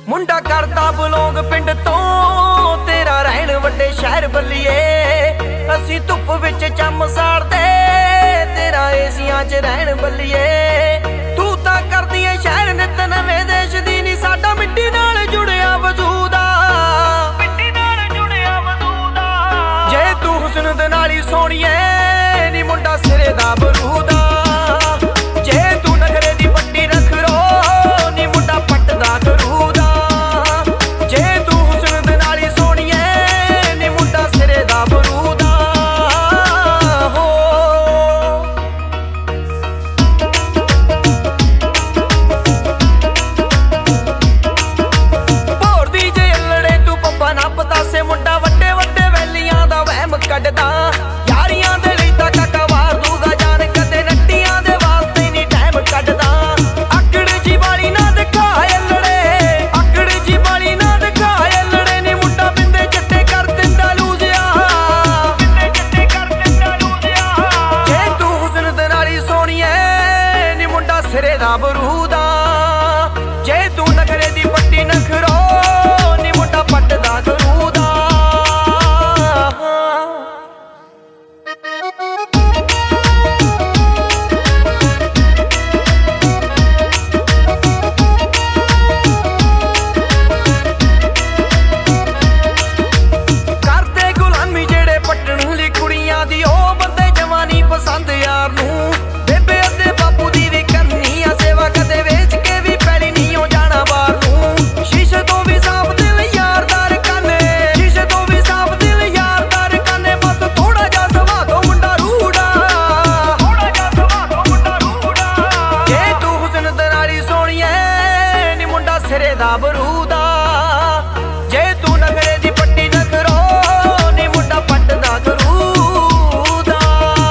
ਮੁੰਡਾ ਕਰਦਾ ਬਲੌਂਗ ਪਿੰਡ ਤੋਂ ਤੇਰਾ ਰਹਿਣ ਵੱਡੇ ਸ਼ਹਿਰ ਬੱਲੀਏ। ਅਸੀਂ ਧੁੱਪ ਵਿੱਚ ਚੰਮ ਸਾੜਦੇ ਤੇਰਾ ਏਸੀਆਂ 'ਚ ਰਹਿਣ ਬੱਲੀਏ। ਤੂੰ ਤਾਂ ਕਰਦੀ ਏ ਸ਼ਹਿਰ ਨਿੱਤ ਨਵੇਂ ਦੇਸ਼ ਦੀ ਨੀ ਸਾਡਾ ਮਿੱਟੀ ਨਾਲ ਜੁੜਿਆ ਵਜੂਦ ਆ, ਮਿੱਟੀ ਨਾਲ ਜੁੜਿਆ ਵਜੂਦ ਆ। ਜੇ ਤੂੰ ਹੁਸਨ ਦੇ ਨਾਲ ਹੀ ਸੋਹਣੀਏ ਨੀ ਮੁੰਡਾ ਸਿਰੇ ਦਾ ਬਰੂਦ ਆ। ਜੇ ਤੂੰ ਨਖਰੇ ਦੀ ਪੱਟੀ ਰੱਖ ਰੋ ਨੀ ਮੁੰਡਾ ਪੱਟਦਾ ਕਰੂਦ ਆ। ਜੇ ਤੂੰ ਹੁਸਨ ਦੇ ਨਾਲ ਹੀ ਸੋਹਣੀਏ ਨੀ ਮੁੰਡਾ ਸਿਰੇ ਦਾ ਬਰੂਦ ਆ। ਹੋ ਭੋਰਦੀ ਜੇ ਅਲੜੇ ਤੂੰ ਪੱਪਾ ਨਾ ਪਤਾਸੇ ਮੁੰਡਾ ਵੱਡੇ ਵੱਡੇ ਵੈਲੀਆਂ ਦਾ ਵਹਿਮ ਕੱਢਦਾ। ਯਾਰੀਆਂ ਦੇ ਲਈ ਤਾਂ ਕਾਕਾ ਵਾਰ ਦੂਗਾ ਜਾਨ ਕਦੇ ਨੱਟੀਆਂ ਦੇ ਵਾਸਤੇ ਨੀ ਟਾਈਮ ਕੱਢਦਾ। ਆਕੜ ਜੀ ਵਾਲੀ ਨਾ ਦਿਖਾ ਅਲੜੇ, ਆਕੜ ਜੀ ਵਾਲੀ ਨਾ ਦਿਖਾ ਅਲੜੇ ਨੀ ਮੁੰਡਾ ਬਿੰਦੇ ਚੱਟੇ ਕਰ ਦਿੰਦਾ ਲੂਜਿਆ, ਬਿੰਦੇ ਚੱਟੇ ਕਰ ਦਿੰਦਾ ਲੂਜਿਆ। ਜੇ ਤੂੰ ਹੁਸਨ ਦੇ ਨਾਲ ਹੀ ਸੋਹਣੀਏ ਨੀ ਮੁੰਡਾ ਸਿਰੇ ਦਾ ਬਰੂਦ ਆ। ਜੇ ਤੂੰ ਨਖਰੇ ਦੀ ਪੱਟੀ ਨਖਰੋ ਨੀ ਮੁੰਡਾ ਪੱਟਦਾ ਕਰੂਦ ਆ। ਕਰਦੇ ਗੁਲਾਮੀ ਜਿਹੜੇ ਪੱਟਣ ਲਈ ਕੁੜੀਆਂ ਦੀ ਉਹ ਬੰਦੇ ਜਵਾਨੀ ਪਸੰਦ ਯਾਰ ਨੂੰ। ਬੇਬੇ ਅਤੇ ਬਾਪੂ ਦੀ ਵੀ ਕਰਨੀ ਆ ਸੇਵਾ ਕਦੇ ਵੇਚ ਕੇ ਵੀ ਪੈਲੀ ਨਹੀਂ ਹੋ ਜਾਣਾ ਬਾਹਰ ਨੂੰ। ਸ਼ੀਸ਼ੇ ਤੋਂ ਵੀ ਸਾਫ ਦਿਲ ਯਾਰਦਾਰ ਕਾਨੇ, ਸ਼ੀਸ਼ੇ ਤੋਂ ਵੀ ਸਾਫ ਦਿਲ ਯਾਰਦਾਰ ਕਾਨੇ। ਬਸ ਥੋੜਾ ਜਿਹਾ ਸੁਭਾਅ ਤੋਂ ਮੁੰਡਾ ਰੂੜਾ, ਥੋੜਾ ਜਿਹਾ ਸੁਭਾਅ ਤੋਂ ਮੁੰਡਾ ਰੂੜਾ। ਜੇ ਤੂੰ ਹੁਸਨ ਦੇ ਨਾਲ ਹੀ ਸੋਹਣੀਏ ਨੀ ਮੁੰਡਾ ਸਿਰੇ ਦਾ ਬਰੂਦ ਆ। ਜੇ ਤੂੰ ਨਖਰੇ ਦੀ ਪੱਟੀ ਨਖਰੋ ਨੀ ਮੁੰਡਾ ਪੱਟਦਾ ਕਰੂਦ ਆ।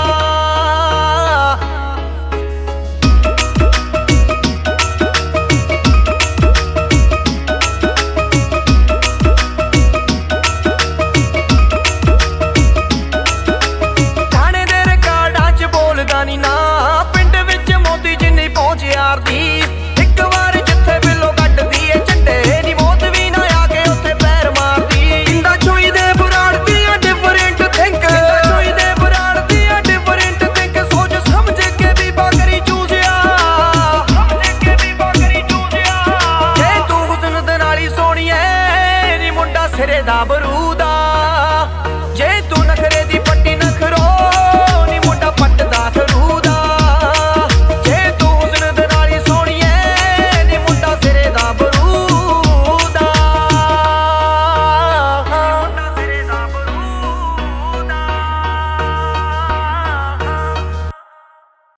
ਥਾਣੇ ਦੇ ਰਿਕਾਰਡਾਂ 'ਚ ਬੋਲਦਾ ਨੀ ਨਾ ਪਿੰਡ ਵਿੱਚ ਮੋਦੀ ਜਿੰਨੀ ਪਹੁੰਚ ਯਾਰ ਦੀ। ਇੱਕ ਵਾਰ ਜਿੱਥੇ ਬਿੱਲੋ ਕੱਢਦੀ ਏ ਝੰਡੇ ਨੀ ਮੌਤ ਵੀ ਨਾ ਆ ਕੇ ਉੱਥੇ ਪੈਰ ਮਾਰਦੀ। ਇੰਦਾ ਚੋਈ ਦੇ ਬਰਾੜ ਦੀ ਆ ਡਿਫਰੈਂਟ ਥਿੰਕ, ਇੰਦਾ ਚੋਈ ਦੇ ਬਰਾੜ ਦੀ ਆ ਡਿਫਰੈਂਟ ਥਿੰਕ। ਸੋਚ ਸਮਝ ਕੇ ਵੀ ਬਾਗਰੀ ਚੂਸਿਆ, ਸਮਝ ਕੇ ਵੀ ਬਾਗਰੀ ਚੂਸਿਆ। ਜੇ ਤੂੰ ਹੁਸਨ ਦੇ ਨਾਲ ਹੀ ਸੋਹਣੀਏ ਨੀ ਮੁੰਡਾ ਸਿਰੇ ਦਾ ਬਰੂਦ